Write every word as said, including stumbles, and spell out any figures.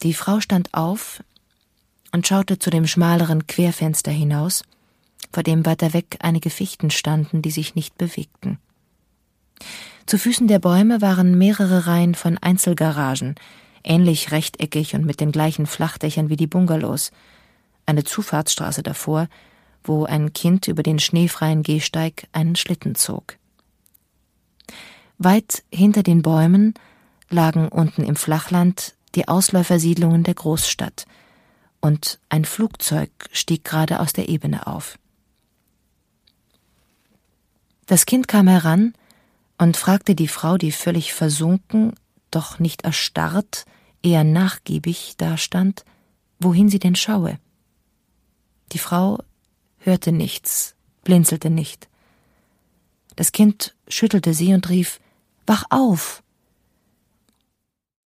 Die Frau stand auf und schaute zu dem schmaleren Querfenster hinaus, vor dem weiter weg einige Fichten standen, die sich nicht bewegten. Zu Füßen der Bäume waren mehrere Reihen von Einzelgaragen, ähnlich rechteckig und mit den gleichen Flachdächern wie die Bungalows. Eine Zufahrtsstraße davor, wo ein Kind über den schneefreien Gehsteig einen Schlitten zog. Weit hinter den Bäumen lagen unten im Flachland die Ausläufersiedlungen der Großstadt, und ein Flugzeug stieg gerade aus der Ebene auf. Das Kind kam heran und fragte die Frau, die völlig versunken, doch nicht erstarrt, eher nachgiebig dastand, wohin sie denn schaue. Die Frau hörte nichts, blinzelte nicht. Das Kind schüttelte sie und rief: »Wach auf!